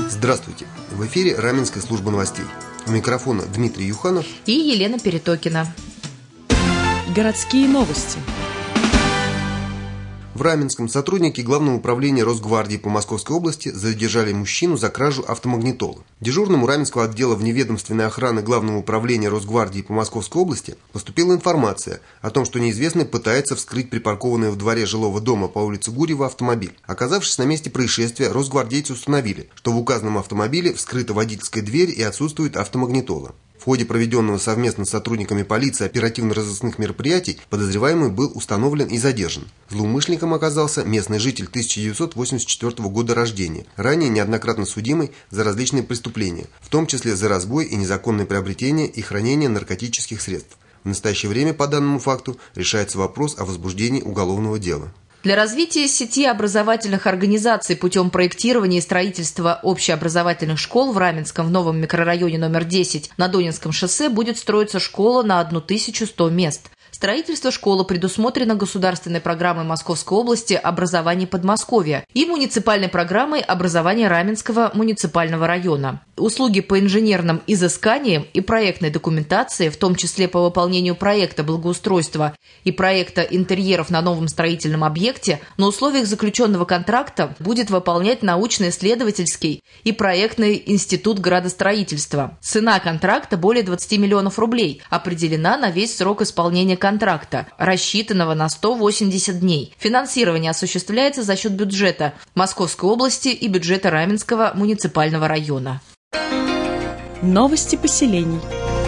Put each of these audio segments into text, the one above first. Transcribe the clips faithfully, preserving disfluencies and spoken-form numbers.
Здравствуйте! В эфире Раменская служба новостей. У микрофона Дмитрий Юханов и Елена Перетокина. Городские новости. В Раменском сотрудники Главного управления Росгвардии по Московской области задержали мужчину за кражу автомагнитолы. Дежурному Раменского отдела вневедомственной охраны Главного управления Росгвардии по Московской области поступила информация о том, что неизвестный пытается вскрыть припаркованный в дворе жилого дома по улице Гурьева автомобиль. Оказавшись на месте происшествия, росгвардейцы установили, что в указанном автомобиле вскрыта водительская дверь и отсутствует автомагнитола. В ходе проведенного совместно с сотрудниками полиции оперативно-розыскных мероприятий подозреваемый был установлен и задержан. Злоумышленником оказался местный житель тысяча девятьсот восемьдесят четвёртого года рождения, ранее неоднократно судимый за различные преступления, в том числе за разбой и незаконное приобретение и хранение наркотических средств. В настоящее время по данному факту решается вопрос о возбуждении уголовного дела. Для развития сети образовательных организаций путем проектирования и строительства общеобразовательных школ в Раменском в новом микрорайоне номер десять на Донинском шоссе будет строиться школа на тысячу сто мест. Строительство школы предусмотрено государственной программой Московской области «Образование Подмосковья» и муниципальной программой «Образование Раменского муниципального района». Услуги по инженерным изысканиям и проектной документации, в том числе по выполнению проекта благоустройства и проекта интерьеров на новом строительном объекте, на условиях заключенного контракта будет выполнять научно-исследовательский и проектный институт градостроительства. Цена контракта более двадцати миллионов рублей, определена на весь срок исполнения контракта, рассчитанного на сто восемьдесят дней. Финансирование осуществляется за счет бюджета Московской области и бюджета Раменского муниципального района. Новости поселений.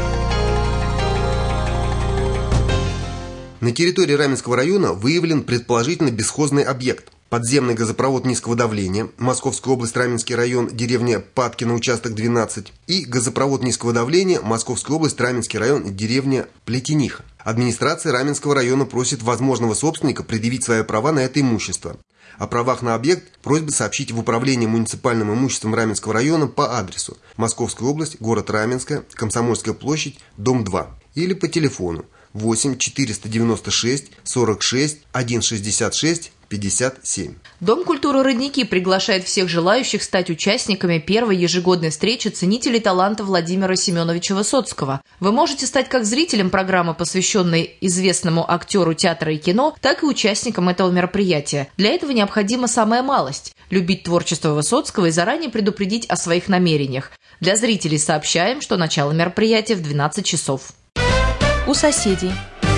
На территории Раменского района выявлен предположительно бесхозный объект. Подземный газопровод низкого давления, Московская область, Раменский район, деревня Падкино, участок двенадцать, и газопровод низкого давления, Московская область, Раменский район, деревня Плетениха. Администрация Раменского района просит возможного собственника предъявить свои права на это имущество. О правах на объект просьба сообщить в Управление муниципальным имуществом Раменского района по адресу: Московская область, город Раменская, Комсомольская площадь, дом два, или по телефону восемь четыреста девяносто шесть сорок шесть сто шестьдесят шесть пятьдесят семь. Дом культуры «Родники» приглашает всех желающих стать участниками первой ежегодной встречи ценителей таланта Владимира Семеновича Высоцкого. Вы можете стать как зрителем программы, посвященной известному актеру театра и кино, так и участником этого мероприятия. Для этого необходима самая малость – любить творчество Высоцкого и заранее предупредить о своих намерениях. Для зрителей сообщаем, что начало мероприятия в двенадцать часов. У соседей.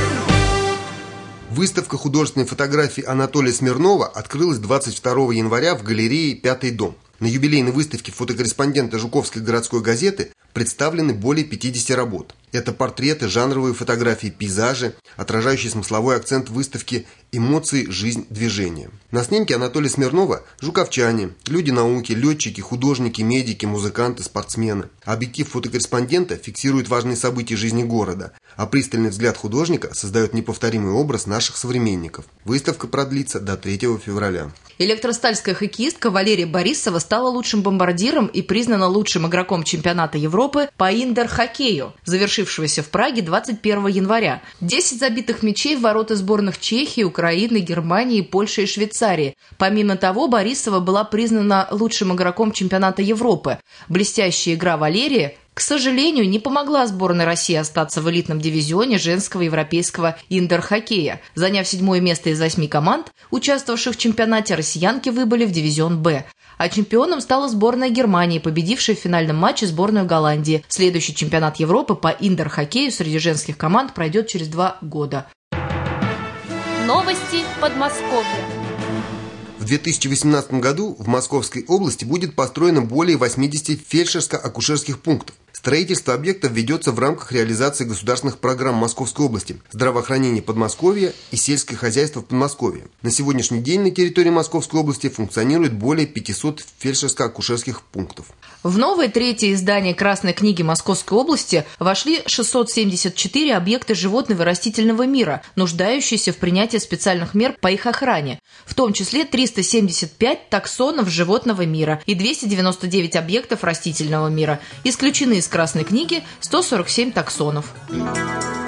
Выставка художественной фотографии Анатолия Смирнова открылась двадцать второго января в галерее «Пятый дом». На юбилейной выставке фотокорреспондента Жуковской городской газеты представлены более пятидесяти работ. Это портреты, жанровые фотографии, пейзажи, отражающие смысловой акцент выставки «Эмоции, жизнь, движение». На снимке Анатолия Смирнова жуковчане, люди науки, летчики, художники, медики, музыканты, спортсмены. Объектив фотокорреспондента фиксирует важные события жизни города, а пристальный взгляд художника создает неповторимый образ наших современников. Выставка продлится до третьего февраля. Электростальская хоккеистка Валерия Борисова стала лучшим бомбардиром и признана лучшим игроком чемпионата Европы по индор-хоккею, завершившегося в Праге двадцать первого января. десять забитых мячей в ворота сборных Чехии, Украины, Германии, Польши и Швейцарии. Помимо того, Борисова была признана лучшим игроком чемпионата Европы. Блестящая игра Валерии, к сожалению, не помогла сборной России остаться в элитном дивизионе женского европейского индор-хоккея. Заняв седьмое место из восьми команд, участвовавших в чемпионате, россиянки выбыли в дивизион «Б». А чемпионом стала сборная Германии, победившая в финальном матче сборную Голландии. Следующий чемпионат Европы по индор-хоккею среди женских команд пройдет через два года. Новости Подмосковья. В две тысячи восемнадцатом году в Московской области будет построено более восьмидесяти фельдшерско-акушерских пунктов. Строительство объектов ведется в рамках реализации государственных программ Московской области, здравоохранение Подмосковья и сельское хозяйство в Подмосковье. На сегодняшний день на территории Московской области функционирует более пятисот фельдшерско-акушерских пунктов. В новое третье издание Красной книги Московской области вошли шестьсот семьдесят четыре объекта животного и растительного мира, нуждающиеся в принятии специальных мер по их охране, в том числе триста семьдесят пять таксонов животного мира и двести девяносто девять объектов растительного мира. Исключены из Красной книги сто сорок семь таксонов.